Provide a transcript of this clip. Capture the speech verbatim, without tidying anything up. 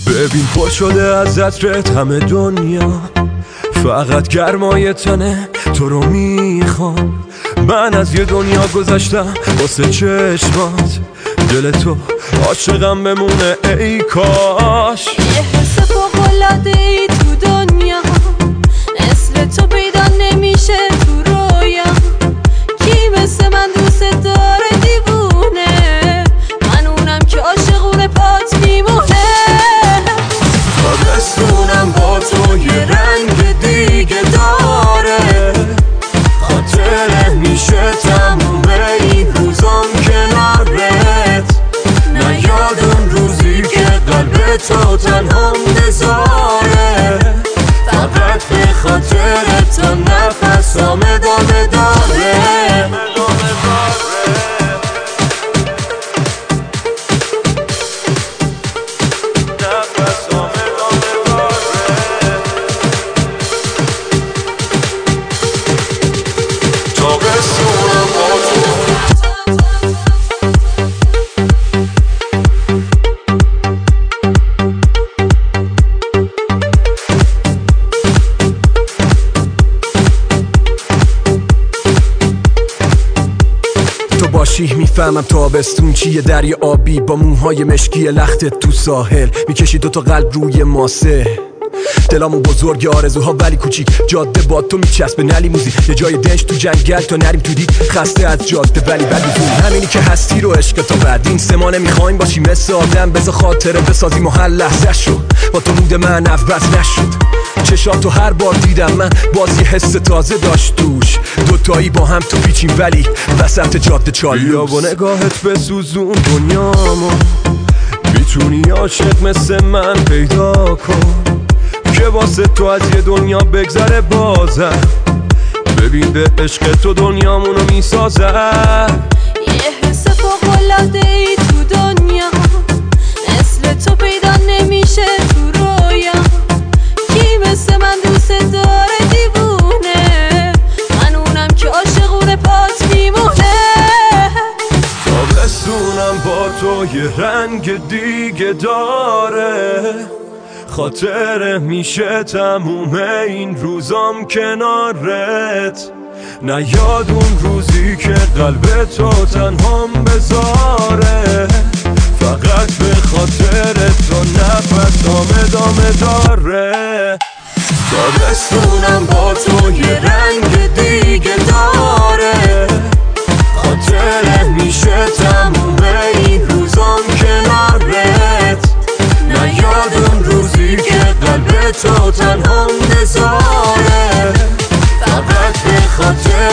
ببین پر شده از عطرت همه دنیا، فقط گرمای تنه تو رو میخوام. من از یه دنیا گذشتم واسه چشمات، دل تو عاشقم بمونه ای کاش. یه حس فوق‌العاده‌ای تو دنیا، مثل تو پیدا نمیشه تو رویا. کی مثل من دوست داره دیوونه، من اونم که عاشقونه پات میمونه. تابستونم با تو یه رنگ دیگه داره، خاطره میشه تموم این روزام کنارت. نیاد اون روزی که قلب تو تنهام بذاره، فقط به خاطر تو نفسام ادامه داره. باشی میفهمم تابستون چیه، دریا آبی با موهای مشکی لختت تو ساحل، میکشی دوتا قلب روی ماسه. دلامون بزرگ آرزوها ولی کوچیک، جاده با تو میچسبه نلی موزی، یه جای دنج تو جنگل تا نریم تو دیگ. خسته از جاده ولی بدی بود، همینی که هستی رو عشق تا بعد این سمانه میخوایم باشی مثل آدم. بذار خاطره بسازیم و هر لحظه شو با تو مود من عوض نشد. چشاتو هر بار دیدم من باز یه حس تازه داشت توش، دوتایی با هم تو پیچیم ولی وسط جاده چالوس. بیا با نگاهت بسوزون دنیامو، میتونی عاشق مثل من پیدا کن که واسه تو از یه دنیا بگذره بازم. ببین به عشق تو دنیامونو میسازم. یه حس فوق‌العاده‌ای تو دنیا، مثل تو پیدا نمیشه تو رویا. کی مثل من دوست داره دیوونه، من اونم که عاشقونه پات میمونه. تابستونم با تو یه رنگ دیگه داره، خاطره میشه تموم این روزام کنارت. نیاد اون روزی که قلب تو تنهام بذاره، فقط به خاطر تو نفسام ادامه داره. تابستونم با تو یه رنگ دیگه داره، خاطره میشه تموم این روزام کنارت. نیاد اون روزی که قلب تو تنهام بذاره، فقط به خاطر